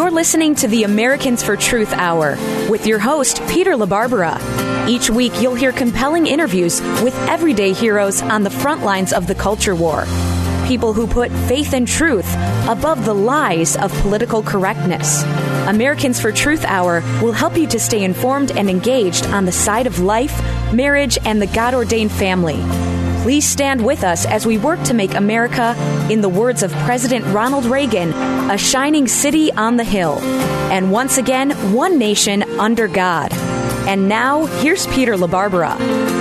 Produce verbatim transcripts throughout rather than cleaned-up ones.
You're listening to the Americans for Truth Hour with your host, Peter LaBarbera. Each week, you'll hear compelling interviews with everyday heroes on the front lines of the culture war. People who put faith and truth above the lies of political correctness. Americans for Truth Hour will help you to stay informed and engaged on the side of life, marriage, and the God-ordained family. Please stand with us as we work to make America, in the words of President Ronald Reagan, a shining city on the hill. And once again, one nation under God. And now, here's Peter LaBarbera.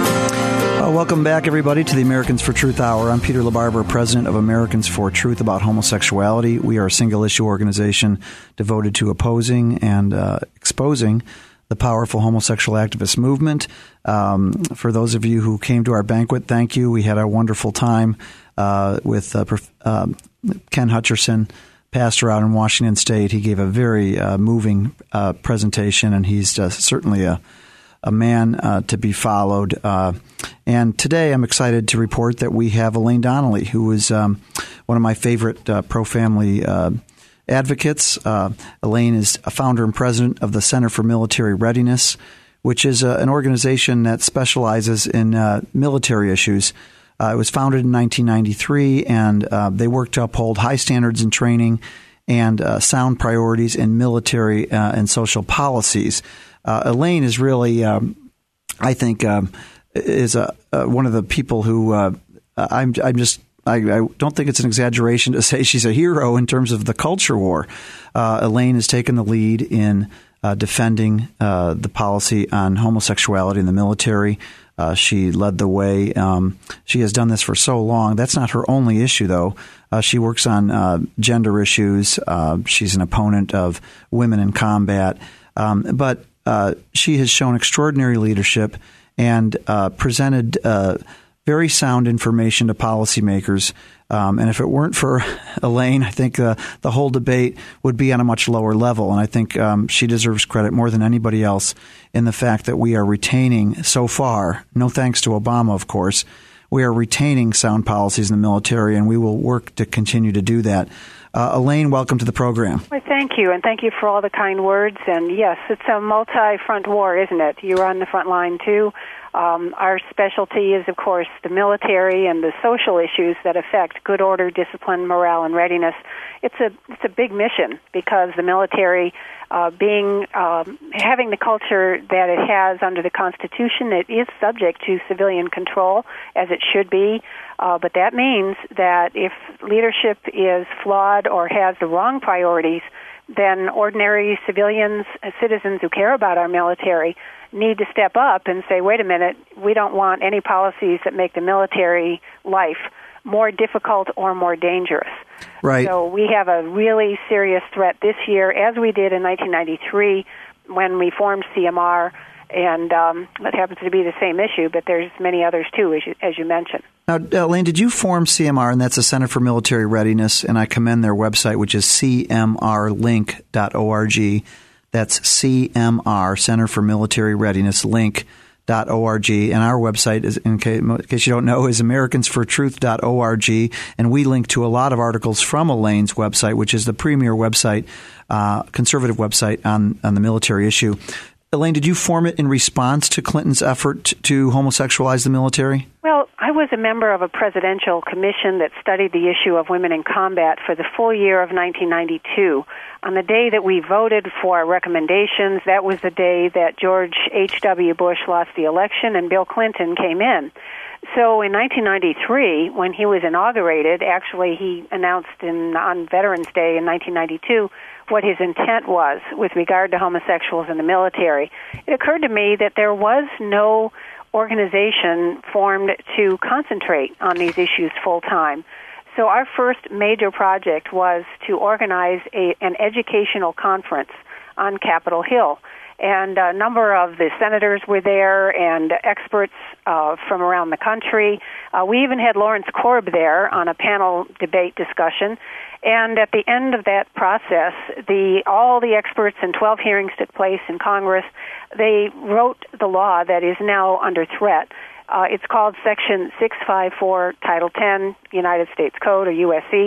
Uh, welcome back, everybody, to the Americans for Truth Hour. I'm Peter LaBarbera, president of Americans for Truth about homosexuality. We are a single-issue organization devoted to opposing and uh, exposing the powerful homosexual activist movement. Um, for those of you who came to our banquet, thank you. We had a wonderful time uh, with uh, uh, Ken Hutcherson, pastor out in Washington State. He gave a very uh, moving uh, presentation, and he's uh, certainly a a man uh, to be followed. Uh, and today I'm excited to report that we have Elaine Donnelly, who is um, one of my favorite uh, pro-family uh, advocates. Uh, Elaine is a founder and president of the Center for Military Readiness, which is uh, an organization that specializes in uh, military issues. Uh, it was founded in nineteen ninety-three, and uh, they work to uphold high standards in training and uh, sound priorities in military uh, and social policies. Uh, Elaine is really, um, I think, um, is a, uh, one of the people who uh, I'm. I'm just. I, I don't think it's an exaggeration to say she's a hero in terms of the culture war. Uh, Elaine has taken the lead in uh, defending uh, the policy on homosexuality in the military. Uh, she led the way. Um, she has done this for so long. That's not her only issue, though. Uh, she works on uh, gender issues. Uh, she's an opponent of women in combat. Um, but Uh, she has shown extraordinary leadership and uh, presented uh, very sound information to policymakers. Um, and if it weren't for Elaine, I think uh, the whole debate would be on a much lower level. And I think um, she deserves credit more than anybody else in the fact that we are retaining so far, no thanks to Obama, of course, we are retaining sound policies in the military, and we will work to continue to do that. Uh, Elaine, welcome to the program. Well, thank you, and thank you for all the kind words. And yes, it's a multi-front war, isn't it? You're on the front line, too. Um, our specialty is, of course, the military and the social issues that affect good order, discipline, morale, and readiness. It's a it's a big mission because the military, uh, being um, having the culture that it has under the Constitution, it is subject to civilian control, as it should be. Uh, but that means that if leadership is flawed or has the wrong priorities, then ordinary civilians, uh, citizens who care about our military, need to step up and say, wait a minute, we don't want any policies that make the military life more difficult or more dangerous. Right. So we have a really serious threat this year, as we did in nineteen ninety-three when we formed C M R, and um, that happens to be the same issue, but there's many others too, as you, as you mentioned. Now, Elaine, did you form C M R, and that's the Center for Military Readiness, and I commend their website, which is c m r link dot org. That's C M R, Center for Military Readiness, link dot org. And our website, is, in case, in case you don't know, is americans for truth dot org. And we link to a lot of articles from Elaine's website, which is the premier website, uh, conservative website on, on the military issue. Elaine, did you form it in response to Clinton's effort to homosexualize the military? Well, I was a member of a presidential commission that studied the issue of women in combat for the full year of nineteen ninety-two. On the day that we voted for our recommendations, that was the day that George H W. Bush lost the election and Bill Clinton came in. So in nineteen ninety-three, when he was inaugurated, actually he announced in, on Veterans Day in nineteen ninety-two what his intent was with regard to homosexuals in the military. It occurred to me that there was no organization formed to concentrate on these issues full time. So our first major project was to organize a, an educational conference on Capitol Hill. And a number of the senators were there and experts uh, from around the country. Uh, we even had Lawrence Korb there on a panel debate discussion. And at the end of that process, the all the experts and twelve hearings took place in Congress. They wrote the law that is now under threat. Uh, it's called Section six fifty-four, Title ten, United States Code, or U S C.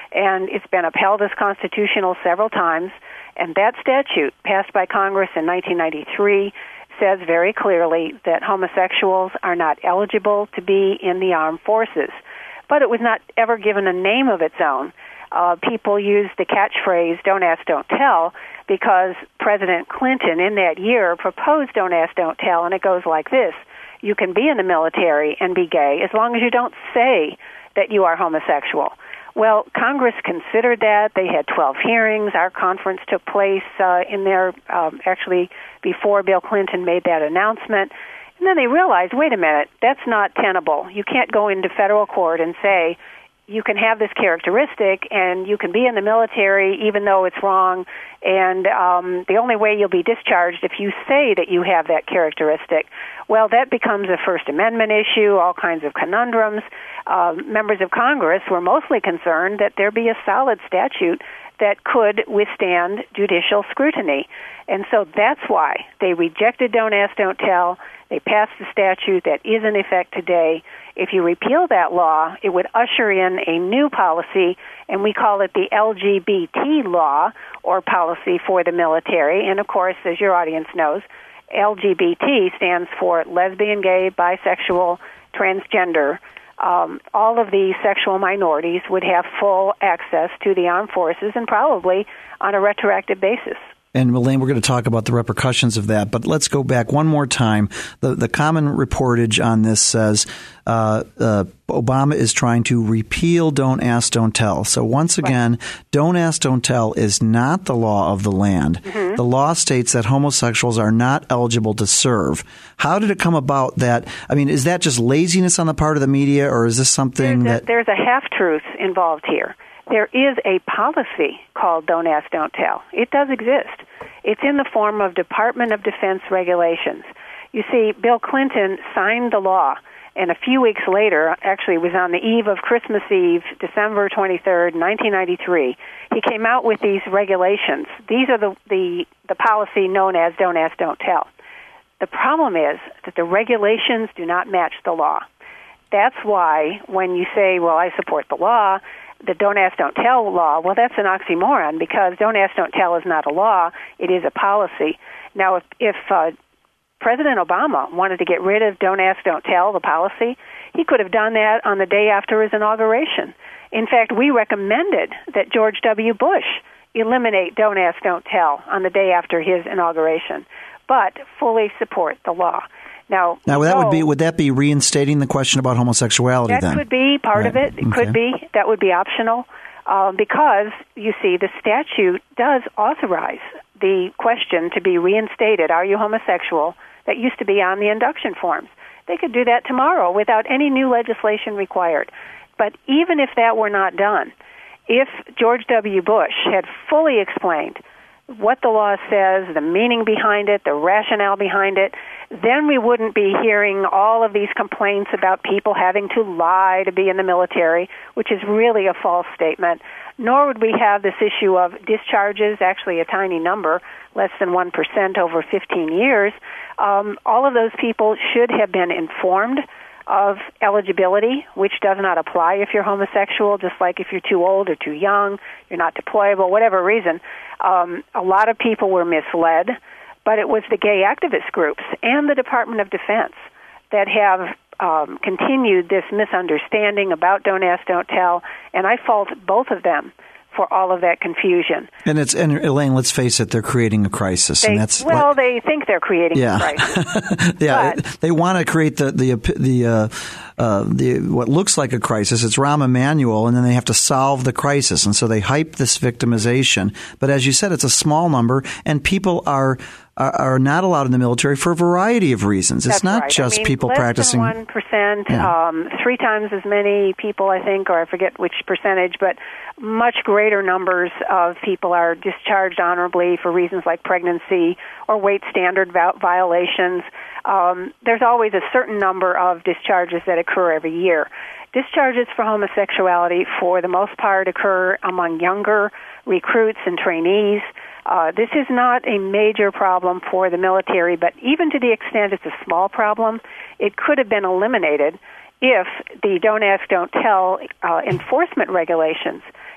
and it's been upheld as constitutional several times. And that statute, passed by Congress in nineteen ninety-three, says very clearly that homosexuals are not eligible to be in the armed forces. But it was not ever given a name of its own. Uh, people used the catchphrase, don't ask, don't tell, because President Clinton in that year proposed don't ask, don't tell, and it goes like this. You can be in the military and be gay as long as you don't say that you are homosexual. Well, Congress considered that. They had twelve hearings. Our conference took place uh, in there um, actually before Bill Clinton made that announcement. And then they realized, wait a minute, that's not tenable. You can't go into federal court and say, you can have this characteristic and you can be in the military even though it's wrong, and um, the only way you'll be discharged if you say that you have that characteristic. Well, that becomes a First Amendment issue, all kinds of conundrums. Uh, members of Congress were mostly concerned that there be a solid statute that could withstand judicial scrutiny. And so that's why they rejected Don't Ask, Don't Tell. They passed the statute that is in effect today. If you repeal that law, it would usher in a new policy, and we call it the L G B T law, or policy for the military. And, of course, as your audience knows, L G B T stands for lesbian, gay, bisexual, transgender. Um, all of these sexual minorities would have full access to the armed forces, and probably on a retroactive basis. And, Elaine, we're going to talk about the repercussions of that. But let's go back one more time. The the common reportage on this says uh, uh, Obama is trying to repeal Don't Ask, Don't Tell. So once again, right. Don't Ask, Don't Tell is not the law of the land. Mm-hmm. The law states that homosexuals are not eligible to serve. How did it come about that? I mean, is that just laziness on the part of the media, or is this something there's a, that... There's a half-truth involved here. There is a policy called Don't Ask, Don't Tell. It does exist. It's in the form of Department of Defense regulations. You see, Bill Clinton signed the law, and a few weeks later, actually it was on the eve of Christmas Eve, December twenty-third, nineteen ninety-three, he came out with these regulations. These are the, the, the policy known as Don't Ask, Don't Tell. The problem is that the regulations do not match the law. That's why when you say, well, I support the law, the Don't Ask, Don't Tell law, well, that's an oxymoron, because Don't Ask, Don't Tell is not a law. It is a policy. Now, if, if uh, President Obama wanted to get rid of Don't Ask, Don't Tell, the policy, he could have done that on the day after his inauguration. In fact, we recommended that George W. Bush eliminate Don't Ask, Don't Tell on the day after his inauguration, but fully support the law. Now, now that so, would be would that be reinstating the question about homosexuality? That then? could be part right. of it. It okay. could be. That would be optional, uh, because you see, the statute does authorize the question to be reinstated. Are you homosexual? That used to be on the induction forms. They could do that tomorrow without any new legislation required. But even if that were not done, if George W. Bush had fully explained what the law says, the meaning behind it, the rationale behind it, then we wouldn't be hearing all of these complaints about people having to lie to be in the military, which is really a false statement. Nor would we have this issue of discharges, actually a tiny number, less than one percent over fifteen years. Um, all of those people should have been informed of eligibility, which does not apply if you're homosexual, just like if you're too old or too young, you're not deployable, whatever reason. Um, a lot of people were misled, but it was the gay activist groups and the Department of Defense that have um, continued this misunderstanding about Don't Ask, Don't Tell, and I fault both of them for all of that confusion. And it's and Elaine, let's face it, they're creating a crisis. They, and that's well, what, they think they're creating yeah. a crisis. yeah, but, they want to create the the the uh, uh, the what looks like a crisis. It's Rahm Emanuel, and then they have to solve the crisis, and so they hype this victimization. But as you said, it's a small number, and people are. are not allowed in the military for a variety of reasons. It's That's not right. just I mean, people less practicing. Less than one percent, yeah. um, three times as many people, I think, or I forget which percentage, but much greater numbers of people are discharged honorably for reasons like pregnancy or weight standard violations. Um, there's always a certain number of discharges that occur every year. Discharges for homosexuality, for the most part, occur among younger recruits and trainees. Uh, this is not a major problem for the military, but even to the extent it's a small problem, it could have been eliminated if the Don't Ask, Don't Tell uh, enforcement regulations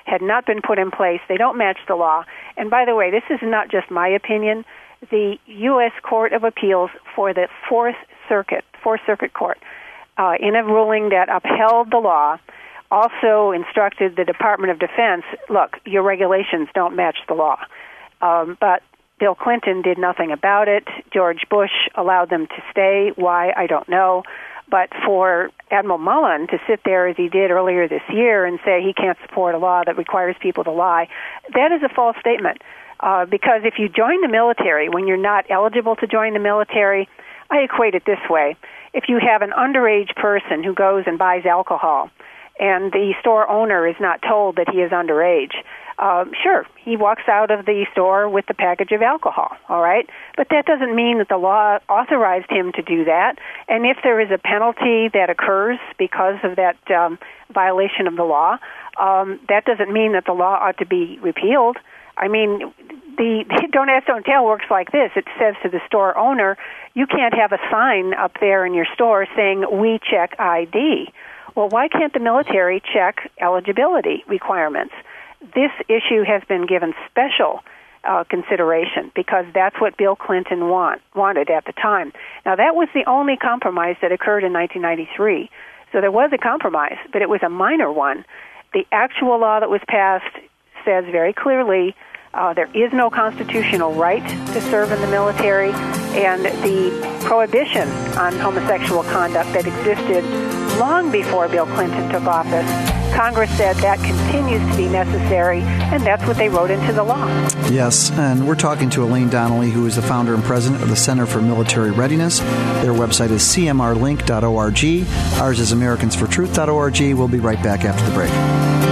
had not been put in place. They don't match the law. And by the way, this is not just my opinion. The U S Court of Appeals for the Fourth Circuit, Fourth Circuit Court, uh, in a ruling that upheld the law, also instructed the Department of Defense, look, your regulations don't match the law. Um, but Bill Clinton did nothing about it. George Bush allowed them to stay. Why, I don't know. But for Admiral Mullen to sit there as he did earlier this year and say he can't support a law that requires people to lie, that is a false statement. Uh, because if you join the military when you're not eligible to join the military, I equate it this way. If you have an underage person who goes and buys alcohol and the store owner is not told that he is underage, uh, sure, he walks out of the store with the package of alcohol, all right? But that doesn't mean that the law authorized him to do that. And if there is a penalty that occurs because of that um, violation of the law, um, that doesn't mean that the law ought to be repealed. I mean, the, the Don't Ask, Don't Tell works like this. It says to the store owner, you can't have a sign up there in your store saying, we check I D. Well, why can't the military check eligibility requirements? This issue has been given special uh, consideration because that's what Bill Clinton want, wanted at the time. Now, that was the only compromise that occurred in nineteen ninety-three. So there was a compromise, but it was a minor one. The actual law that was passed says very clearly uh, there is no constitutional right to serve in the military, and the prohibition on homosexual conduct that existed long before Bill Clinton took office, Congress said that continues to be necessary, and that's what they wrote into the law. Yes, and we're talking to Elaine Donnelly, who is the founder and president of the Center for Military Readiness. Their website is c m r link dot org. Ours is americans for truth dot org. We'll be right back after the break.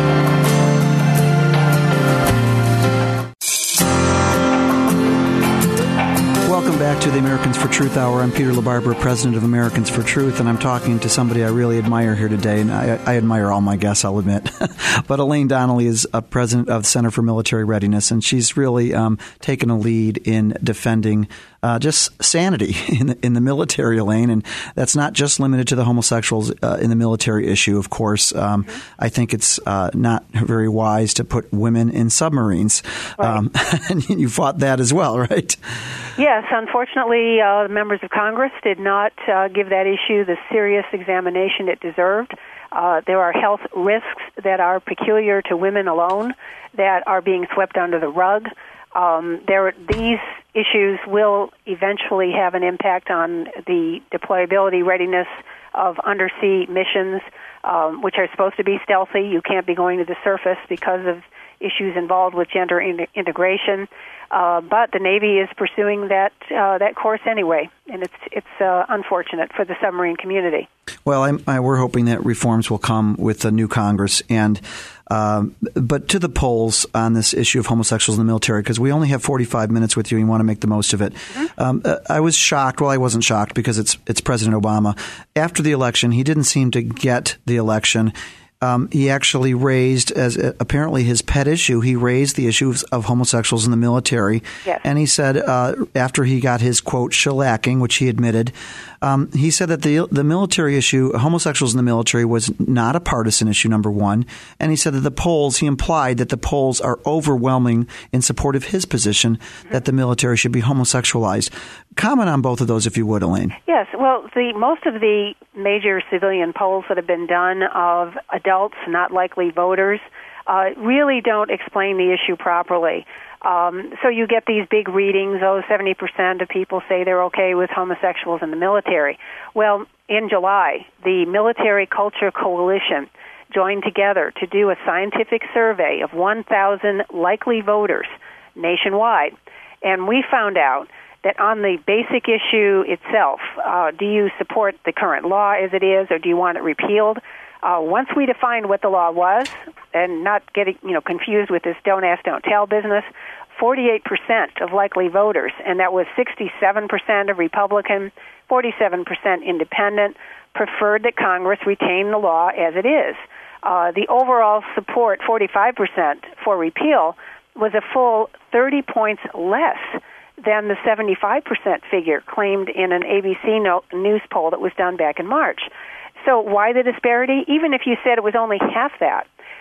Welcome back to the Americans for Truth Hour. I'm Peter LaBarbera, president of Americans for Truth, and I'm talking to somebody I really admire here today, and I, I admire all my guests, I'll admit. But Elaine Donnelly is a president of the Center for Military Readiness, and she's really um, taken a lead in defending uh, just sanity in the, in the military, Elaine, and that's not just limited to the homosexuals uh, in the military issue, of course. Um, mm-hmm. I think it's uh, not very wise to put women in submarines. Right. Um, and you fought that as well, right? Yes, unfortunately, uh, members of Congress did not uh, give that issue the serious examination it deserved. Uh, there are health risks that are peculiar to women alone that are being swept under the rug. Um, there, these issues will eventually have an impact on the deployability readiness of undersea missions, um, which are supposed to be stealthy. You can't be going to the surface because of issues involved with gender in- integration. Uh, but the Navy is pursuing that uh, that course anyway, and it's it's uh, unfortunate for the submarine community. Well, I'm, I, we're hoping that reforms will come with the new Congress, and um, but to the polls on this issue of homosexuals in the military, because we only have forty-five minutes with you, and you want to make the most of it. Mm-hmm. Um, I was shocked. Well, I wasn't shocked because it's it's President Obama. After the election, he didn't seem to get the election. Um, he actually raised, as uh, apparently his pet issue, he raised the issue of homosexuals in the military. Yes. And he said, uh, after he got his, quote, shellacking, which he admitted, um, he said that the the military issue, homosexuals in the military, was not a partisan issue, number one. And he said that the polls, he implied that the polls are overwhelming in support of his position mm-hmm. that the military should be homosexualized. Comment on both of those, if you would, Elaine. Yes. Well, the most of the major civilian polls that have been done of adults, not likely voters, uh, really don't explain the issue properly. Um, so you get these big readings, oh, seventy percent of people say they're okay with homosexuals in the military. Well, in July, the Military Culture Coalition joined together to do a scientific survey of one thousand likely voters nationwide, and we found out that on the basic issue itself, uh, do you support the current law as it is, or do you want it repealed? Uh, once we defined what the law was, and not getting you know confused with this don't ask, don't tell business, forty-eight percent of likely voters, and that was sixty-seven percent of Republican, forty-seven percent independent, preferred that Congress retain the law as it is. Uh, the overall support, forty-five percent for repeal, was a full thirty points less than the seventy-five percent figure claimed in an A B C no- news poll that was done back in March. So why the disparity? Even if you said it was only half that,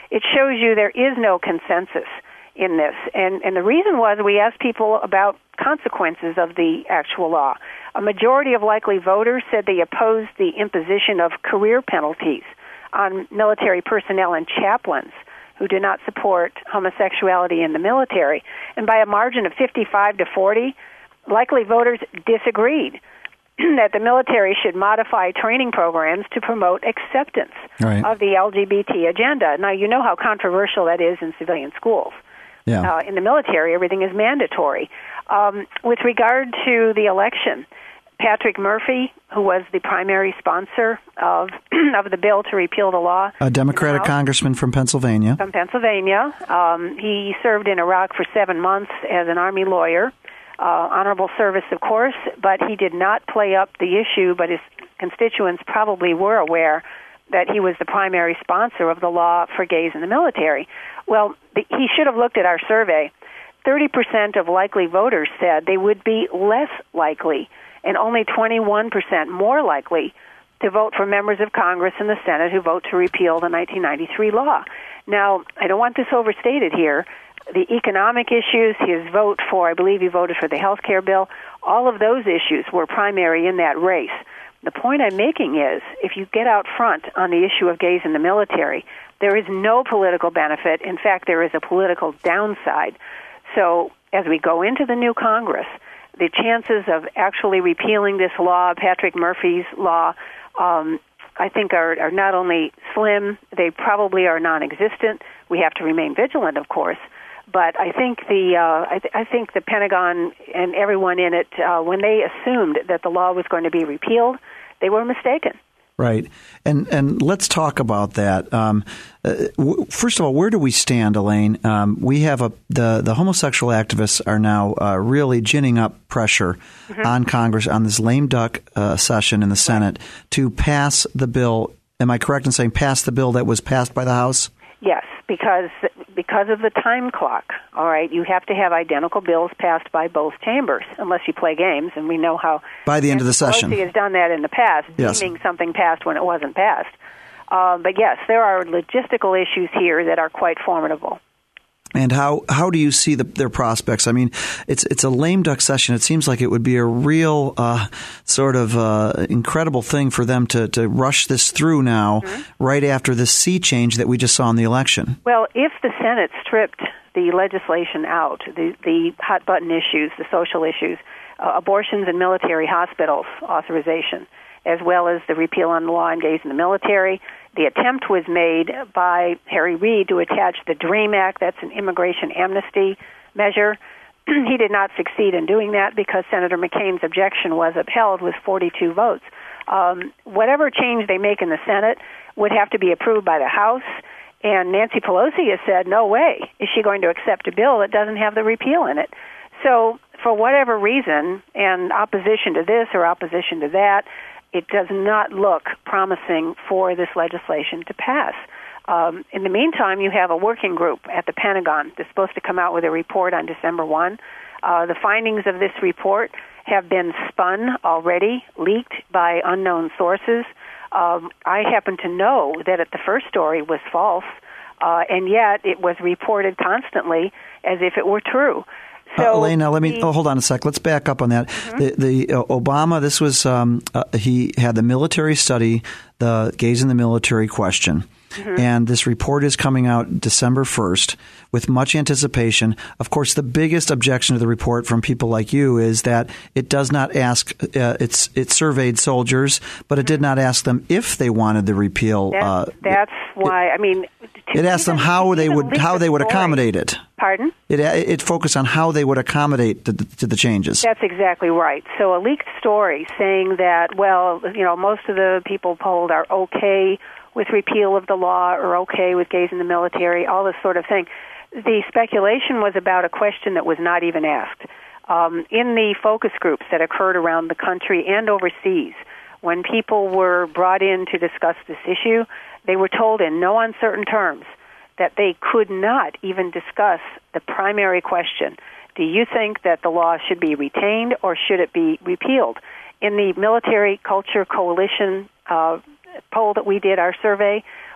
it shows you there is no consensus in this. And, and the reason was we asked people about consequences of the actual law. A majority of likely voters said they opposed the imposition of career penalties on military personnel and chaplains who do not support homosexuality in the military. And by a margin of fifty-five to forty, likely voters disagreed that the military should modify training programs to promote acceptance right. of the L G B T agenda. Now, you know how controversial that is in civilian schools. Yeah. Uh, in the military, everything is mandatory. Um, with regard to the election, Patrick Murphy, who was the primary sponsor of of the bill to repeal the law, a Democratic congressman from Pennsylvania. From Pennsylvania, um, he served in Iraq for seven months as an Army lawyer. Uh, honorable service, of course, but he did not play up the issue, but his constituents probably were aware that he was the primary sponsor of the law for gays in the military. Well, the, he should have looked at our survey. thirty percent of likely voters said they would be less likely, and only twenty-one percent more likely to vote for members of Congress and the Senate who vote to repeal the nineteen ninety-three law. Now, I don't want this overstated here. The economic issues, his vote for, I believe he voted for the health care bill, all of those issues were primary in that race. The point I'm making is, if you get out front on the issue of gays in the military, there is no political benefit. In fact, there is a political downside. So as we go into the new Congress, the chances of actually repealing this law, Patrick Murphy's law, um, I think are, are not only slim, they probably are non-existent. We have to remain vigilant, of course. But I think the uh, I, th- I think the Pentagon and everyone in it, uh, when they assumed that the law was going to be repealed, they were mistaken. Right, and and let's talk about that. Um, uh, w- first of all, where do we stand, Elaine? Um, we have a the the homosexual activists are now uh, really ginning up pressure mm-hmm. on Congress on this lame duck uh, session in the Senate right. to pass the bill. Am I correct in saying pass the bill that was passed by the House? Yes, because because of the time clock, all right, you have to have identical bills passed by both chambers, unless you play games, and we know how by the end of the session. Pelosi has done that in the past, yes. deeming something passed when it wasn't passed. Uh, but yes, there are logistical issues here that are quite formidable. And how, how do you see the, their prospects? I mean, it's it's a lame duck session. It seems like it would be a real uh, sort of uh, incredible thing for them to, to rush this through now, mm-hmm. right after this sea change that we just saw in the election. Well, if the Senate stripped the legislation out, the, the hot button issues, the social issues, uh, abortions in military hospitals authorization, as well as the repeal on the law on gays in the military. The attempt was made by Harry Reid to attach the DREAM Act, that's an immigration amnesty measure. He did not succeed in doing that because Senator McCain's objection was upheld with forty-two votes. Um, whatever change they make in the Senate would have to be approved by the House, and Nancy Pelosi has said, no way is she going to accept a bill that doesn't have the repeal in it. So for whatever reason, and opposition to this or opposition to that, it does not look promising for this legislation to pass. Um, in the meantime, you have a working group at the Pentagon that's supposed to come out with a report on December first. Uh, the findings of this report have been spun already, leaked by unknown sources. Um, I happen to know that the first story was false, uh, and yet it was reported constantly as if it were true. So uh, Elaine, now let me oh, hold on a sec. Let's back up on that. Mm-hmm. The, the uh, Obama, this was um, uh, he had the military study, the gays in the military question. Mm-hmm. And this report is coming out December first with much anticipation. Of course, the biggest objection to the report from people like you is that it does not ask, uh, it's it surveyed soldiers, but it did not ask them if they wanted the repeal. That, uh, that's why, it, I mean... It asked them how they would how they would accommodate it. Pardon? It it focused on how they would accommodate to the, to the changes. That's exactly right. So a leaked story saying that, well, you know, most of the people polled are okay with repeal of the law or okay with gays in the military, all this sort of thing. The speculation was about a question that was not even asked. Um, in the focus groups that occurred around the country and overseas, when people were brought in to discuss this issue, they were told in no uncertain terms that they could not even discuss the primary question. Do you think that the law should be retained or should it be repealed? In the Military Culture Coalition uh, poll that we did, our survey,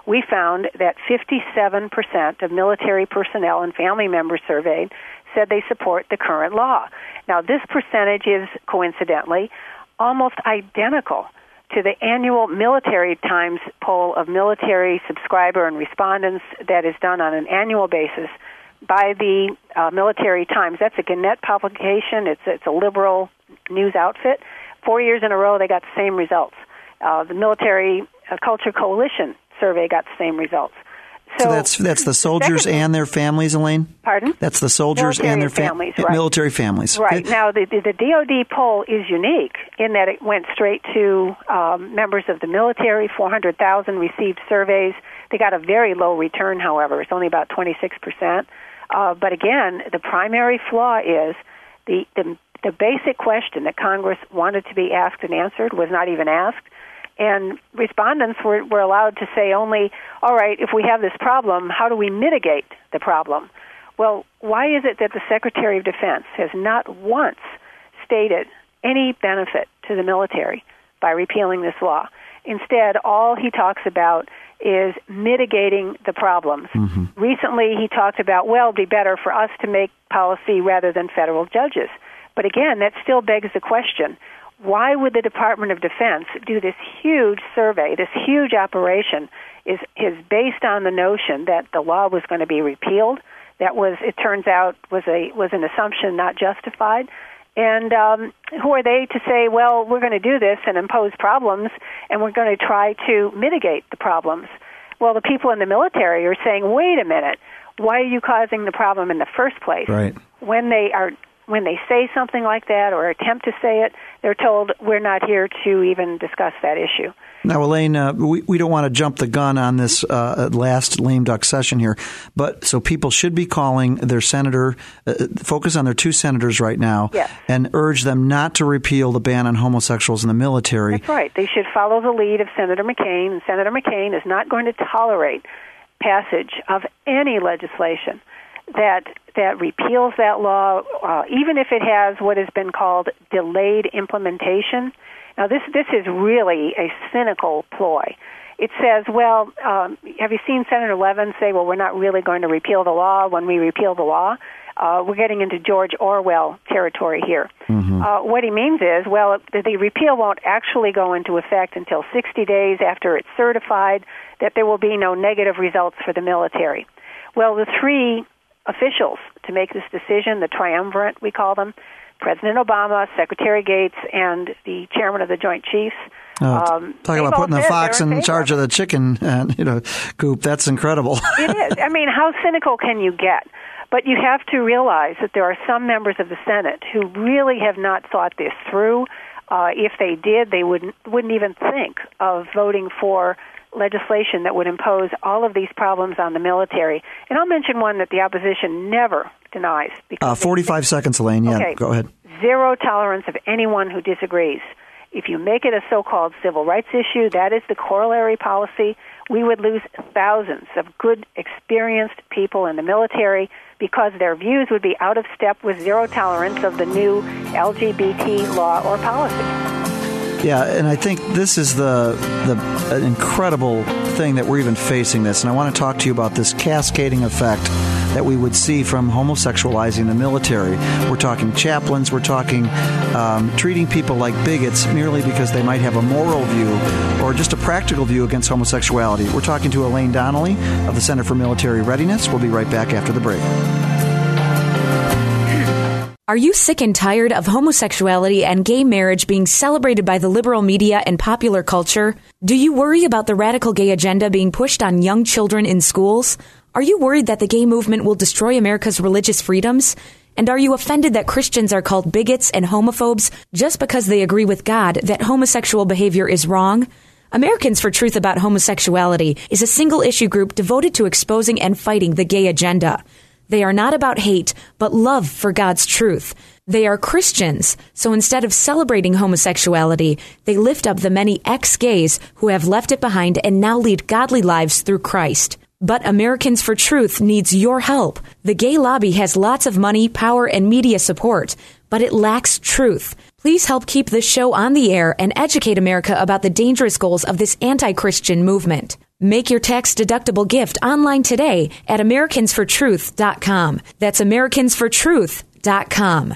we found that fifty-seven percent of military personnel and family members surveyed said they support the current law. Now, this percentage is, coincidentally, almost identical to the annual Military Times poll of military subscriber and respondents that is done on an annual basis by the uh, Military Times. That's a Gannett publication. It's, it's a liberal news outfit. Four years in a row, they got the same results. Uh, the Military uh, Culture Coalition survey got the same results. So, so that's that's the soldiers second, and their families, Elaine? Pardon? That's the soldiers military and their fam- families, right. military families. Right. Okay. Now, the, the, the D O D poll is unique in that it went straight to um, members of the military. four hundred thousand received surveys. They got a very low return, however. It's only about twenty-six percent. Uh, but again, the primary flaw is the, the the basic question that Congress wanted to be asked and answered was not even asked. And respondents were, were allowed to say only, all right, if we have this problem, how do we mitigate the problem? Well, why is it that the Secretary of Defense has not once stated any benefit to the military by repealing this law? Instead, all he talks about is mitigating the problems. Mm-hmm. Recently, he talked about, well, it'd be better for us to make policy rather than federal judges. But again, that still begs the question, why would the Department of Defense do this huge survey, this huge operation is, is based on the notion that the law was going to be repealed? That was, it turns out, was a was an assumption not justified. And um, who are they to say, well, we're going to do this and impose problems, and we're going to try to mitigate the problems? Well, the people in the military are saying, wait a minute, why are you causing the problem in the first place? Right. When they are when they say something like that or attempt to say it, they're told we're not here to even discuss that issue. Now, Elaine, uh, we, we don't want to jump the gun on this uh, last lame duck session here, but so people should be calling their senator, uh, focus on their two senators right now, yes. and urge them not to repeal the ban on homosexuals in the military. That's right. They should follow the lead of Senator McCain, and Senator McCain is not going to tolerate passage of any legislation that that repeals that law, uh, even if it has what has been called delayed implementation. Now, this this is really a cynical ploy. It says, well, um, have you seen Senator Levin say, well, we're not really going to repeal the law when we repeal the law? Uh, we're getting into George Orwell territory here. Mm-hmm. Uh, what he means is, well, the, the repeal won't actually go into effect until sixty days after it's certified, that there will be no negative results for the military. Well, the three officials to make this decision, the triumvirate, we call them, President Obama, Secretary Gates, and the chairman of the Joint Chiefs. Oh, um, talk about putting the fox in, in charge of the chicken uh, you know, coop. That's incredible. It is. I mean, how cynical can you get? But you have to realize that there are some members of the Senate who really have not thought this through. Uh, if they did, they wouldn't wouldn't even think of voting for legislation that would impose all of these problems on the military. And I'll mention one that the opposition never denies. Uh, forty-five they, seconds, Elaine. Yeah, okay. Go ahead. Zero tolerance of anyone who disagrees. If you make it a so-called civil rights issue, that is the corollary policy, we would lose thousands of good, experienced people in the military because their views would be out of step with zero tolerance of the new L G B T law or policy. Yeah, and I think this is the the an incredible thing that we're even facing this. And I want to talk to you about this cascading effect that we would see from homosexualizing the military. We're talking chaplains. We're talking um, treating people like bigots merely because they might have a moral view or just a practical view against homosexuality. We're talking to Elaine Donnelly of the Center for Military Readiness. We'll be right back after the break. Are you sick and tired of homosexuality and gay marriage being celebrated by the liberal media and popular culture? Do you worry about the radical gay agenda being pushed on young children in schools? Are you worried that the gay movement will destroy America's religious freedoms? And are you offended that Christians are called bigots and homophobes just because they agree with God that homosexual behavior is wrong? Americans for Truth About Homosexuality is a single-issue group devoted to exposing and fighting the gay agenda. They are not about hate, but love for God's truth. They are Christians, so instead of celebrating homosexuality, they lift up the many ex-gays who have left it behind and now lead godly lives through Christ. But Americans for Truth needs your help. The gay lobby has lots of money, power, and media support, but it lacks truth. Please help keep this show on the air and educate America about the dangerous goals of this anti-Christian movement. Make your tax-deductible gift online today at Americans for Truth dot com. That's Americans for Truth dot com.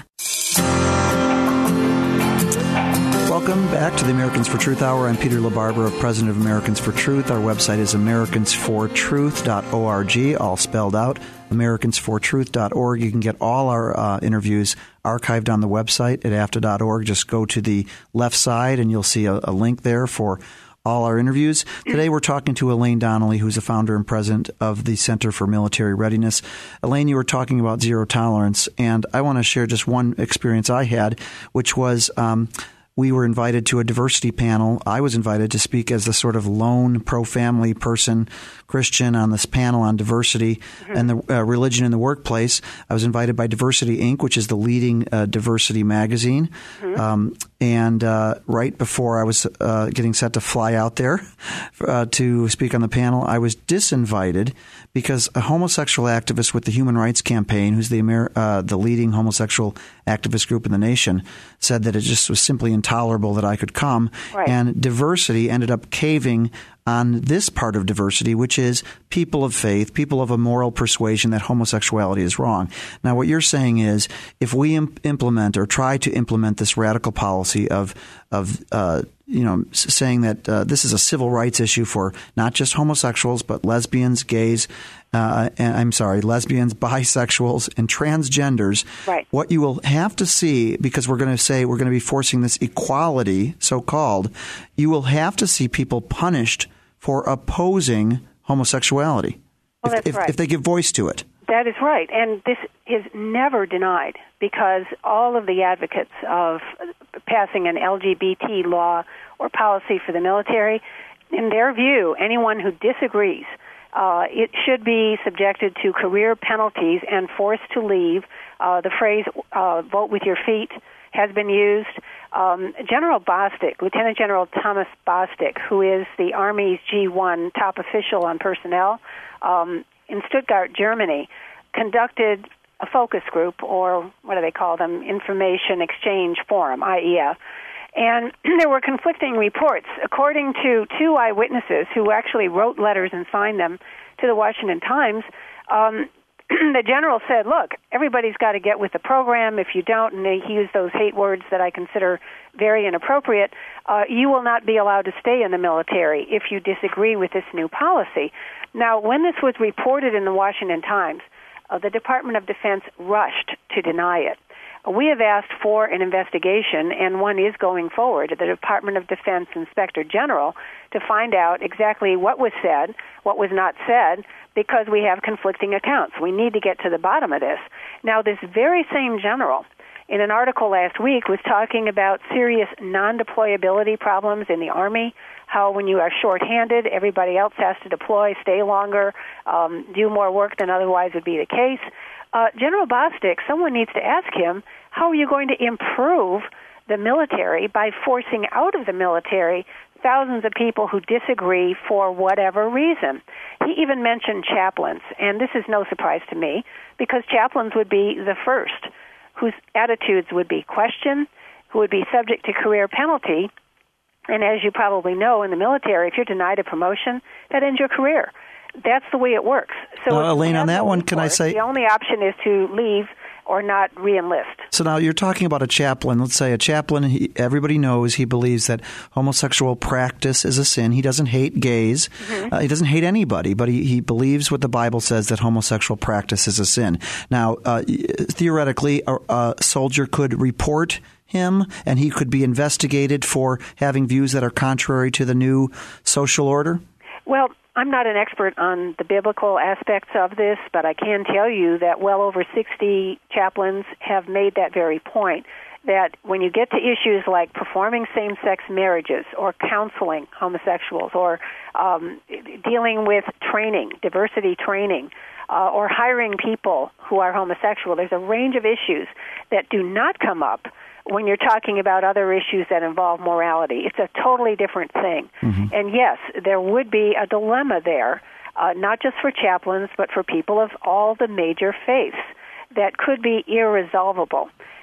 Welcome back to the Americans for Truth Hour. I'm Peter LaBarbera, President of Americans for Truth. Our website is Americans for Truth dot org, all spelled out, Americans for Truth dot org. You can get all our uh, interviews archived on the website at A F T R A dot org. Just go to the left side and you'll see a, a link there for all our interviews. Today we're talking to Elaine Donnelly, who's the founder and president of the Center for Military Readiness. Elaine, you were talking about zero tolerance, and I want to share just one experience I had, which was um, we were invited to a diversity panel. I was invited to speak as the sort of lone pro-family person, Christian, on this panel on diversity mm-hmm. and the uh, religion in the workplace. I was invited by Diversity Incorporated, which is the leading uh, diversity magazine. Mm-hmm. Um, and uh, right before I was uh, getting set to fly out there uh, to speak on the panel, I was disinvited because a homosexual activist with the Human Rights Campaign, who's the Amer- uh, the leading homosexual activist group in the nation, said that it just was simply intolerable that I could come. Right. And diversity ended up caving on this part of diversity, which is people of faith, people of a moral persuasion that homosexuality is wrong. Now, what you're saying is if we imp- implement or try to implement this radical policy of of uh, you know saying that uh, this is a civil rights issue for not just homosexuals but lesbians, gays, uh, and I'm sorry, lesbians, bisexuals, and transgenders. Right. What you will have to see, because we're going to say we're going to be forcing this equality, so-called, you will have to see people punished for opposing homosexuality well, if, if, right. if they give voice to it. That is right. And this is never denied because all of the advocates of passing an L G B T law or policy for the military, in their view, anyone who disagrees, uh, it should be subjected to career penalties and forced to leave. Uh, the phrase, uh, vote with your feet, has been used. Um, General Bostic, Lieutenant General Thomas Bostic, who is the Army's G one top official on personnel, um, in Stuttgart, Germany, conducted a focus group, or what do they call them, Information Exchange Forum, I E F. And there were conflicting reports. According to two eyewitnesses who actually wrote letters and signed them to the Washington Times, um, the general said, look, everybody's got to get with the program. If you don't, and he used those hate words that I consider very inappropriate, uh, you will not be allowed to stay in the military if you disagree with this new policy. Now, when this was reported in the Washington Times, uh, the Department of Defense rushed to deny it. We have asked for an investigation, and one is going forward, the Department of Defense Inspector General, to find out exactly what was said, what was not said, because we have conflicting accounts. We need to get to the bottom of this. Now, this very same general, in an article last week, was talking about serious non-deployability problems in the Army, how when you are shorthanded, everybody else has to deploy, stay longer, um, do more work than otherwise would be the case. Uh, General Bostic, someone needs to ask him, how are you going to improve the military by forcing out of the military thousands of people who disagree for whatever reason? He even mentioned chaplains, and this is no surprise to me, because chaplains would be the first whose attitudes would be questioned, who would be subject to career penalty. And as you probably know, in the military, if you're denied a promotion, that ends your career. That's the way it works. So, uh, Elaine, on that one, can I say the only option is to leave or not re-enlist. So now you're talking about a chaplain. Let's say a chaplain, he, everybody knows he believes that homosexual practice is a sin. He doesn't hate gays. Mm-hmm. Uh, he doesn't hate anybody, but he, he believes what the Bible says, that homosexual practice is a sin. Now, uh, theoretically, a, a soldier could report him and he could be investigated for having views that are contrary to the new social order? Well, I'm not an expert on the biblical aspects of this, but I can tell you that well over sixty chaplains have made that very point, that when you get to issues like performing same-sex marriages or counseling homosexuals or um, dealing with training, diversity training, uh, or hiring people who are homosexual, there's a range of issues that do not come up when you're talking about other issues that involve morality. It's a totally different thing. Mm-hmm. And yes, there would be a dilemma there, uh, not just for chaplains, but for people of all the major faiths, that could be irresolvable.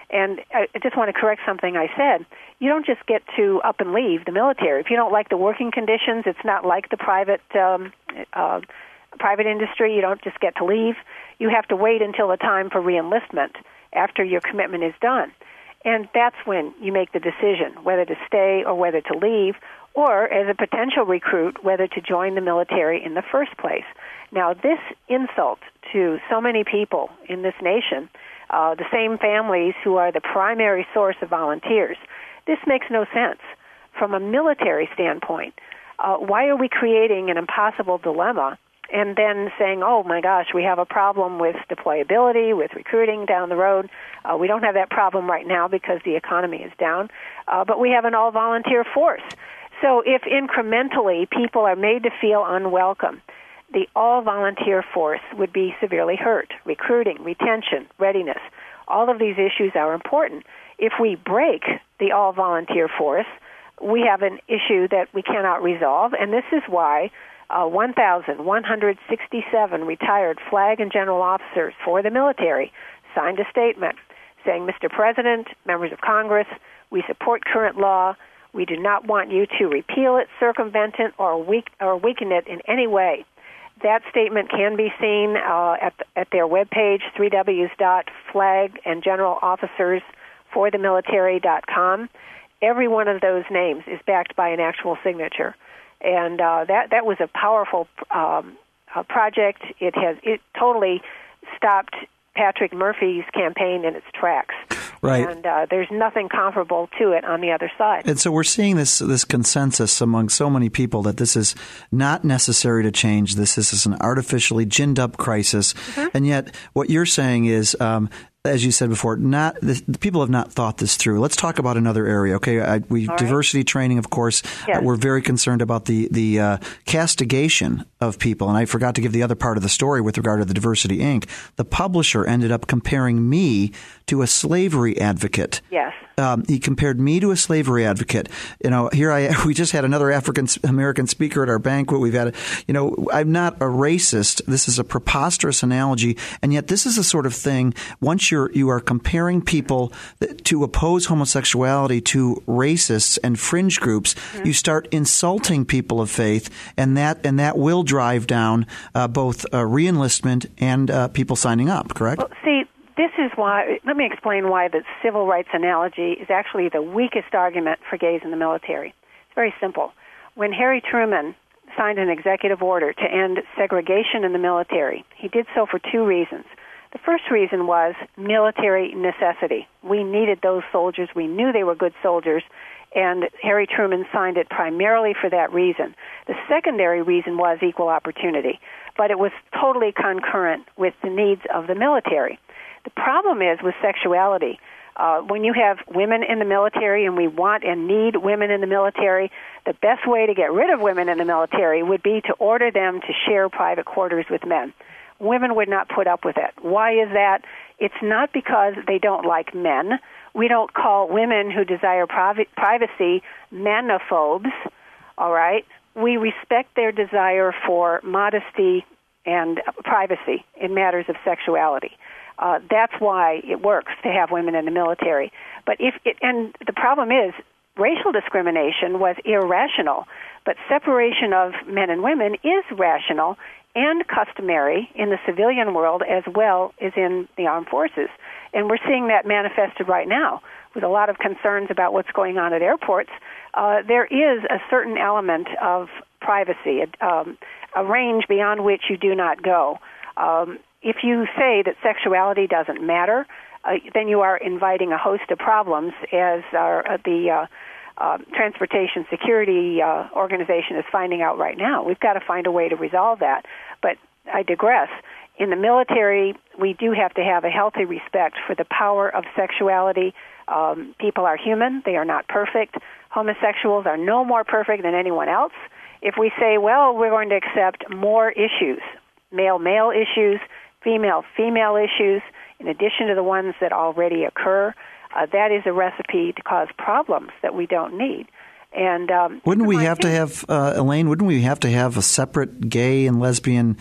And I just want to correct something I said. You don't just get to up and leave the military. If you don't like the working conditions, it's not like the private um, uh, private industry. You don't just get to leave. You have to wait until the time for reenlistment after your commitment is done. And that's when you make the decision whether to stay or whether to leave, or as a potential recruit, whether to join the military in the first place. Now, this insult to so many people in this nation, uh, the same families who are the primary source of volunteers, this makes no sense. From a military standpoint, uh, why are we creating an impossible dilemma and then saying, oh, my gosh, we have a problem with deployability, with recruiting down the road. Uh, we don't have that problem right now because the economy is down, uh, but we have an all-volunteer force. So if incrementally people are made to feel unwelcome, the all-volunteer force would be severely hurt. Recruiting, retention, readiness, all of these issues are important. If we break the all-volunteer force, we have an issue that we cannot resolve, and this is why uh, one thousand one hundred sixty-seven retired flag and general officers for the military signed a statement saying, Mister President, members of Congress, we support current law. We do not want you to repeal it, circumvent it, or, weak, or weaken it in any way. That statement can be seen uh, at, the, at their webpage, three w dot flag and general officers for the military dot com. Every one of those names is backed by an actual signature. And uh, that, that was a powerful um, uh, project. It has it totally stopped Patrick Murphy's campaign in its tracks. Right. And uh, there's nothing comparable to it on the other side. And so we're seeing this this consensus among so many people that this is not necessary to change. This is an artificially ginned up crisis. Mm-hmm. And yet what you're saying is, um, as you said before, not the, the people have not thought this through. Let's talk about another area. Okay, I, we All diversity right. training, of course. Yes. Uh, we're very concerned about the the uh, castigation of people. And I forgot to give the other part of the story with regard to the Diversity Incorporated. The publisher ended up comparing me to a slavery advocate. Yes. Um, he compared me to a slavery advocate. You know, here I we just had another African American speaker at our banquet. We've had, a, you know, I'm not a racist. This is a preposterous analogy, and yet this is a sort of thing. Once you're you are comparing people to oppose homosexuality to racists and fringe groups, mm-hmm. you start insulting people of faith, and that and that will drive down uh, both uh, reenlistment and uh, people signing up. Correct? Well, see. This is why, let me explain why the civil rights analogy is actually the weakest argument for gays in the military. It's very simple. When Harry Truman signed an executive order to end segregation in the military, he did so for two reasons. The first reason was military necessity. We needed those soldiers. We knew they were good soldiers, and Harry Truman signed it primarily for that reason. The secondary reason was equal opportunity, but it was totally concurrent with the needs of the military. The problem is with sexuality. Uh, when you have women in the military and we want and need women in the military, the best way to get rid of women in the military would be to order them to share private quarters with men. Women would not put up with it. Why is that? It's not because they don't like men. We don't call women who desire priv- privacy manophobes, all right? We respect their desire for modesty and privacy in matters of sexuality. Uh, that's why it works to have women in the military. But if it, and the problem is, racial discrimination was irrational, but separation of men and women is rational and customary in the civilian world as well as in the armed forces. And we're seeing that manifested right now with a lot of concerns about what's going on at airports. Uh, there is a certain element of privacy, a, um, a range beyond which you do not go. Um, If you say that sexuality doesn't matter, uh, then you are inviting a host of problems, as our, uh, the uh, uh, Transportation Security uh, Organization is finding out right now. We've got to find a way to resolve that. But I digress. In the military, we do have to have a healthy respect for the power of sexuality. Um, people are human. They are not perfect. Homosexuals are no more perfect than anyone else. If we say, well, we're going to accept more issues, male-male issues, female-female issues, in addition to the ones that already occur, uh, that is a recipe to cause problems that we don't need. And um, wouldn't we have to have, uh, Elaine, wouldn't we have to have a separate gay and lesbian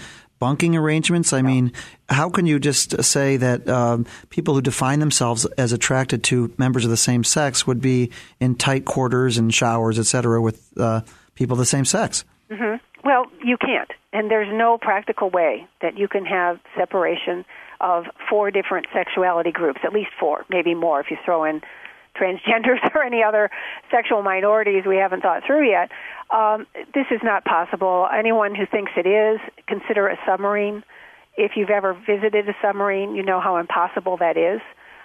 bunking arrangements? I mean, how can you just say that um, people who define themselves as attracted to members of the same sex would be in tight quarters and showers, et cetera, with uh, people of the same sex? Mm-hmm. Well, you can't. And there's no practical way that you can have separation of four different sexuality groups, at least four, maybe more if you throw in transgenders or any other sexual minorities we haven't thought through yet. Um, this is not possible. Anyone who thinks it is, consider a submarine. If you've ever visited a submarine, you know how impossible that is.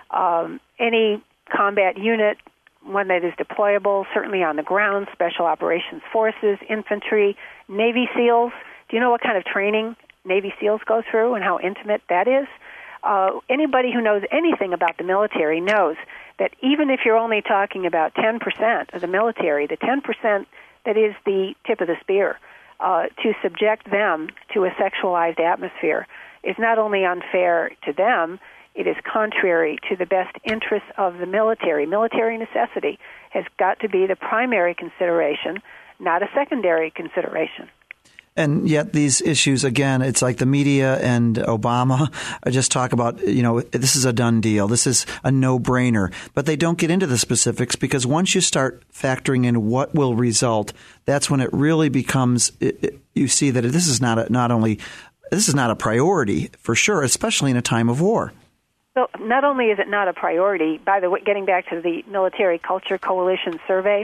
Um, any combat unit, one that is deployable, certainly on the ground, Special Operations Forces, infantry, Navy SEALs. Do you know what kind of training Navy SEALs go through and how intimate that is? Uh, anybody who knows anything about the military knows that even if you're only talking about ten percent of the military, the ten percent that is the tip of the spear, uh, to subject them to a sexualized atmosphere is not only unfair to them, it is contrary to the best interests of the military. Military necessity has got to be the primary consideration, not a secondary consideration. And yet these issues, again, it's like the media and Obama just talk about, you know, this is a done deal. This is a no-brainer. But they don't get into the specifics because once you start factoring in what will result, that's when it really becomes, it, it, you see that this is not a, not only, this is not a priority for sure, especially in a time of war. So not only is it not a priority, by the way, getting back to the Military Culture Coalition survey,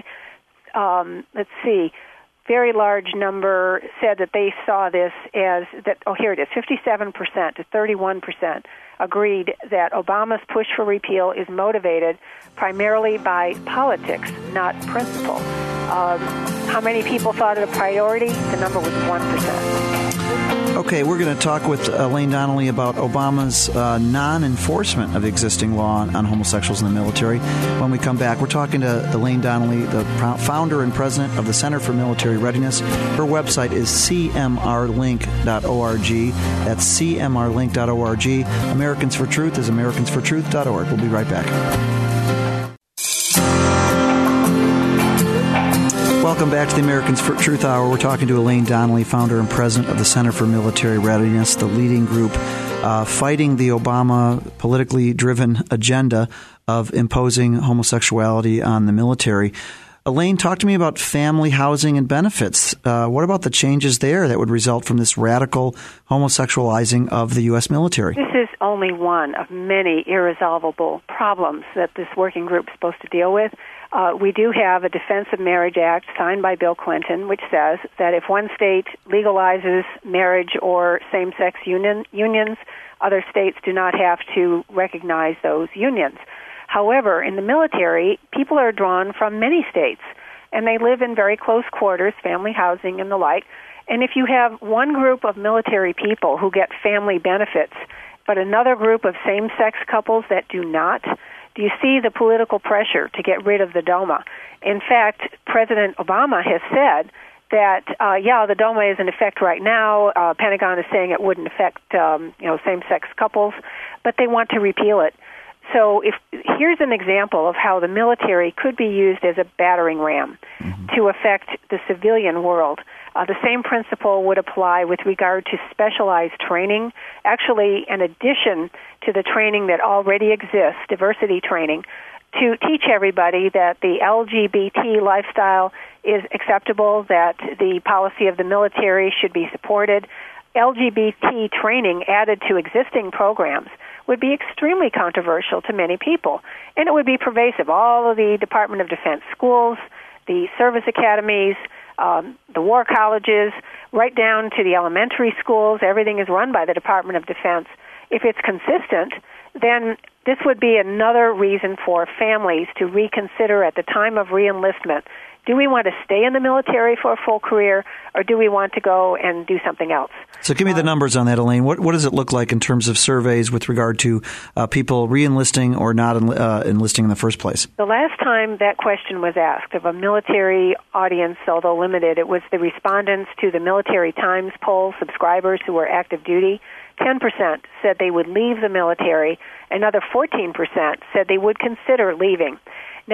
um, let's see, very large number said that they saw this as that. Oh, here it is: fifty-seven percent to thirty-one percent agreed that Obama's push for repeal is motivated primarily by politics, not principle. Um, how many people thought it a priority? The number was one percent. Okay, we're going to talk with Elaine Donnelly about Obama's uh, non-enforcement of the existing law on, on homosexuals in the military. When we come back, we're talking to Elaine Donnelly, the founder and president of the Center for Military Readiness. Her website is c m r link dot org. That's c m r link dot org. Americans for Truth is americans for truth dot org. We'll be right back. Welcome back to the Americans for Truth Hour. We're talking to Elaine Donnelly, founder and president of the Center for Military Readiness, the leading group uh, fighting the Obama politically driven agenda of imposing homosexuality on the military. Elaine, talk to me about family housing and benefits. Uh, what about the changes there that would result from this radical homosexualizing of the U S military? This is only one of many irresolvable problems that this working group is supposed to deal with. Uh, we do have a Defense of Marriage Act signed by Bill Clinton, which says that if one state legalizes marriage or same-sex union, unions, other states do not have to recognize those unions. However, in the military, people are drawn from many states, and they live in very close quarters, family housing and the like. And if you have one group of military people who get family benefits, but another group of same-sex couples that do not, do you see the political pressure to get rid of the DOMA? In fact, President Obama has said that, uh, yeah, the DOMA is in effect right now. Uh, Pentagon is saying it wouldn't affect, um, you know, same-sex couples, but they want to repeal it. So if here's an example of how the military could be used as a battering ram mm-hmm. to affect the civilian world. Uh, the same principle would apply with regard to specialized training. Actually, in addition to the training that already exists, diversity training, to teach everybody that the L G B T lifestyle is acceptable, that the policy of the military should be supported. L G B T training added to existing programs would be extremely controversial to many people, and it would be pervasive. All of the Department of Defense schools, the service academies, um, the war colleges, right down to the elementary schools, everything is run by the Department of Defense. If it's consistent, then this would be another reason for families to reconsider at the time of reenlistment. Do we want to stay in the military for a full career, or do we want to go and do something else? So give me the numbers on that, Elaine. What what does it look like in terms of surveys with regard to uh, people reenlisting or not enli- uh, enlisting in the first place? The last time that question was asked of a military audience, although limited, it was the respondents to the Military Times poll, subscribers who were active duty. ten percent said they would leave the military. Another fourteen percent said they would consider leaving. Now,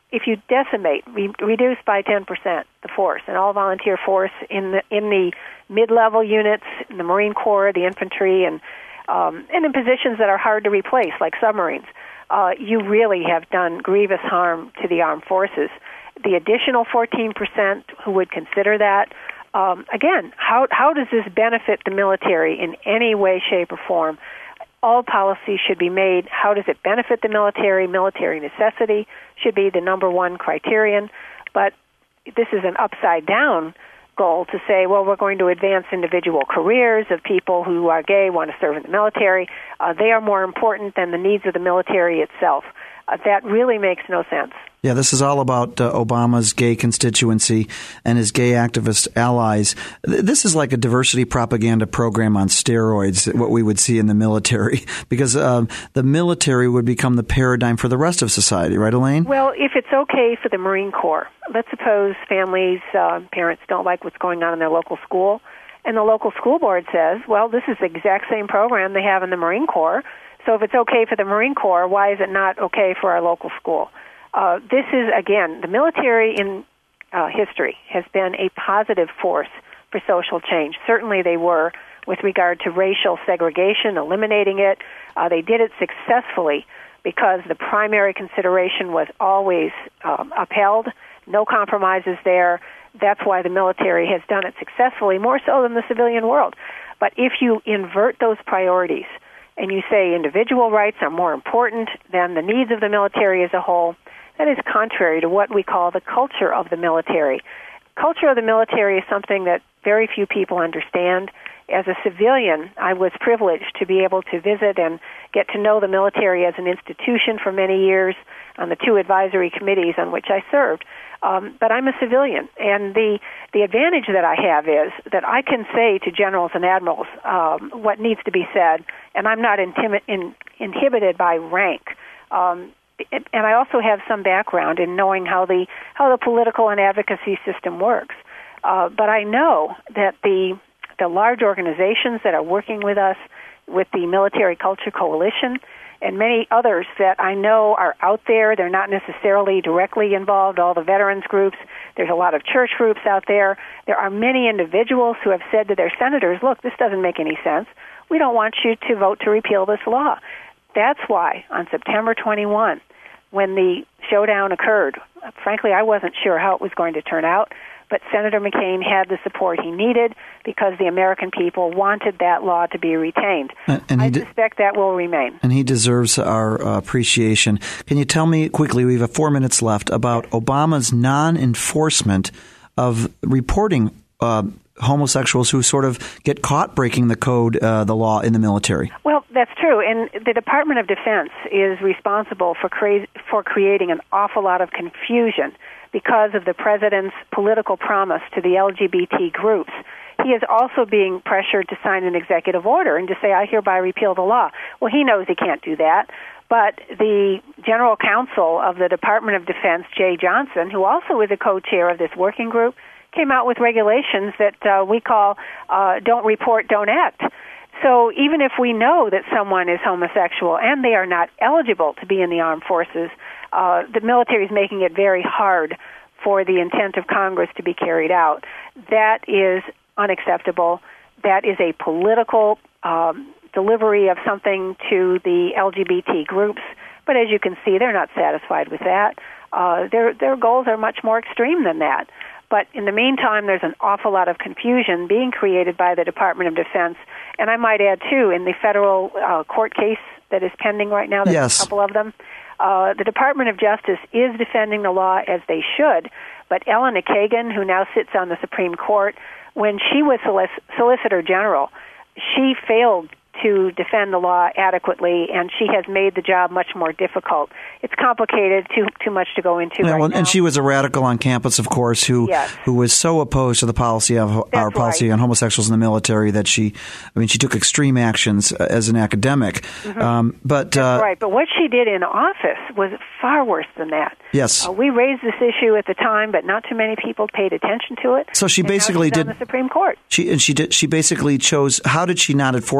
if you decimate, re- reduce by ten percent the force, an all-volunteer force in the in the mid-level units, in the Marine Corps, the infantry, and um, and in positions that are hard to replace, like submarines, uh, you really have done grievous harm to the armed forces. The additional fourteen percent who would consider that, um, again, how how does this benefit the military in any way, shape, or form? All policy should be made. How does it benefit the military? Military necessity should be the number one criterion. But this is an upside-down goal to say, well, we're going to advance individual careers of people who are gay, want to serve in the military. Uh, they are more important than the needs of the military itself. Uh, that really makes no sense. Yeah, this is all about uh, Obama's gay constituency and his gay activist allies. This is like a diversity propaganda program on steroids, what we would see in the military, because um, the military would become the paradigm for the rest of society, right, Elaine? Well, if it's okay for the Marine Corps, let's suppose families, uh, parents don't like what's going on in their local school, and the local school board says, well, this is the exact same program they have in the Marine Corps, so if it's okay for the Marine Corps, why is it not okay for our local school? Uh, this is, again, the military in uh, history has been a positive force for social change. Certainly they were with regard to racial segregation, eliminating it. Uh, they did it successfully because the primary consideration was always um, upheld, no compromises there. That's why the military has done it successfully, more so than the civilian world. But if you invert those priorities and you say individual rights are more important than the needs of the military as a whole, that is contrary to what we call the culture of the military. Culture of the military is something that very few people understand. As a civilian, I was privileged to be able to visit and get to know the military as an institution for many years on the two advisory committees on which I served. Um, but I'm a civilian, and the, the advantage that I have is that I can say to generals and admirals um, what needs to be said, and I'm not intimi- in, inhibited by rank. Um, And I also have some background in knowing how the how the political and advocacy system works. Uh, but I know that the the large organizations that are working with us, with the Military Culture Coalition, and many others that I know are out there, they're not necessarily directly involved, all the veterans groups. There's a lot of church groups out there. There are many individuals who have said to their senators, look, this doesn't make any sense. We don't want you to vote to repeal this law. That's why on September twenty-first, when the showdown occurred, frankly, I wasn't sure how it was going to turn out, but Senator McCain had the support he needed because the American people wanted that law to be retained. And, and I de- suspect that will remain. And he deserves our uh, appreciation. Can you tell me quickly, we have four minutes left, about Obama's non-enforcement of reporting uh, homosexuals who sort of get caught breaking the code, uh, the law in the military? Well, that's true. And the Department of Defense is responsible for cre- for creating an awful lot of confusion because of the president's political promise to the L G B T groups. He is also being pressured to sign an executive order and to say, I hereby repeal the law. Well, he knows he can't do that. But the General Counsel of the Department of Defense, Jay Johnson, who also is a co-chair of this working group, came out with regulations that uh, we call uh, don't report, don't act. So even if we know that someone is homosexual and they are not eligible to be in the armed forces, uh, the military is making it very hard for the intent of Congress to be carried out. That is unacceptable. That is a political um, delivery of something to the L G B T groups. But as you can see, they're not satisfied with that. Uh, their their goals are much more extreme than that. But in the meantime, there's an awful lot of confusion being created by the Department of Defense. And I might add, too, in the federal uh, court case that is pending right now, there's yes. a couple of them, uh, the Department of Justice is defending the law as they should. But Elena Kagan, who now sits on the Supreme Court, when she was solic- Solicitor General, she failed to defend the law adequately, and she has made the job much more difficult. It's complicated, too too much to go into yeah, right well, now. And she was a radical on campus, of course, who yes. who was so opposed to the policy of That's our policy right. on homosexuals in the military that she, I mean, she took extreme actions as an academic. Mm-hmm. Um, but That's uh, right. But what she did in office was far worse than that. Yes. Uh, we raised this issue at the time, but not too many people paid attention to it. So she and basically now she's did on the Supreme Court. She and she did. She basically chose. How did she not enforce it? Did she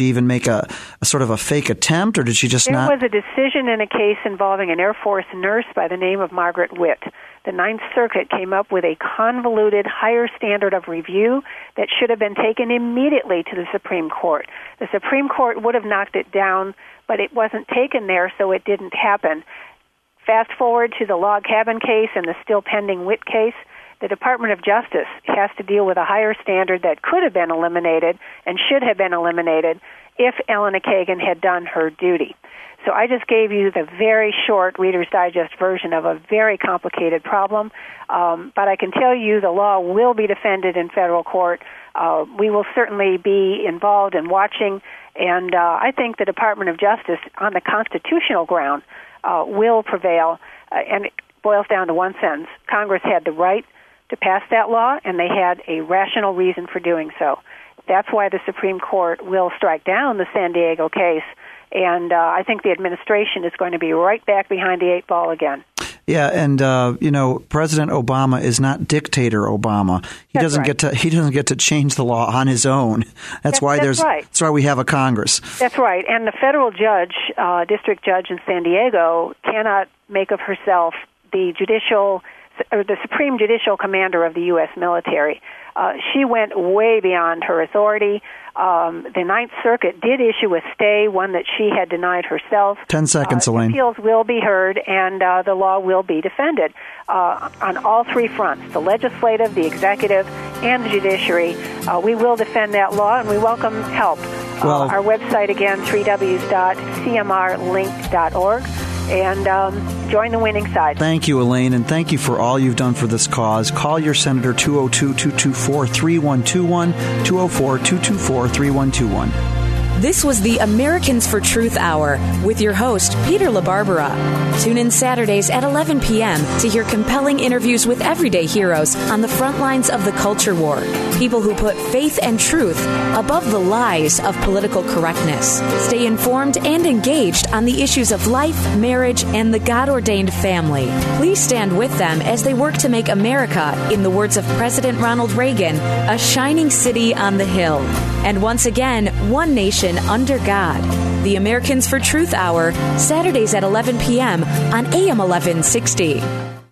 she even make a, a sort of a fake attempt, or did she just there not? There was a decision in a case involving an Air Force nurse by the name of Margaret Witt. The Ninth Circuit came up with a convoluted higher standard of review that should have been taken immediately to the Supreme Court. The Supreme Court would have knocked it down, but it wasn't taken there, so it didn't happen. Fast forward to the log cabin case and the still pending Witt case. The Department of Justice has to deal with a higher standard that could have been eliminated and should have been eliminated if Elena Kagan had done her duty. So I just gave you the very short Reader's Digest version of a very complicated problem, um, but I can tell you the law will be defended in federal court. Uh, we will certainly be involved in watching, and uh, I think the Department of Justice, on the constitutional ground, uh, will prevail, uh, and it boils down to one sentence. Congress had the right to pass that law, and they had a rational reason for doing so. That's why the Supreme Court will strike down the San Diego case, and uh, I think the administration is going to be right back behind the eight ball again. Yeah, and uh, you know, President Obama is not dictator Obama. He that's doesn't right. get to he doesn't get to change the law on his own. That's, that's why that's there's right. that's why we have a Congress. That's right. And the federal judge, uh, district judge in San Diego, cannot make of herself the judicial or the supreme judicial commander of the U S military. Uh, she went way beyond her authority. Um, the Ninth Circuit did issue a stay, one that she had denied herself. Ten seconds, uh, Elaine. Appeals will be heard, and uh, the law will be defended uh, on all three fronts, the legislative, the executive, and the judiciary. Uh, we will defend that law, and we welcome help. Well, uh, our website, again, three w dot c m r link dot org. And um, join the winning side. Thank you, Elaine, and thank you for all you've done for this cause. Call your senator, two oh two, two two four, three one two one, two oh four, two two four, three one two one. This was the Americans for Truth Hour with your host, Peter LaBarbera. Tune in Saturdays at eleven p.m. to hear compelling interviews with everyday heroes on the front lines of the culture war. People who put faith and truth above the lies of political correctness. Stay informed and engaged on the issues of life, marriage, and the God-ordained family. Please stand with them as they work to make America, in the words of President Ronald Reagan, a shining city on the hill. And once again, one nation under God. The Americans for Truth Hour, Saturdays at eleven p.m. on A M eleven sixty.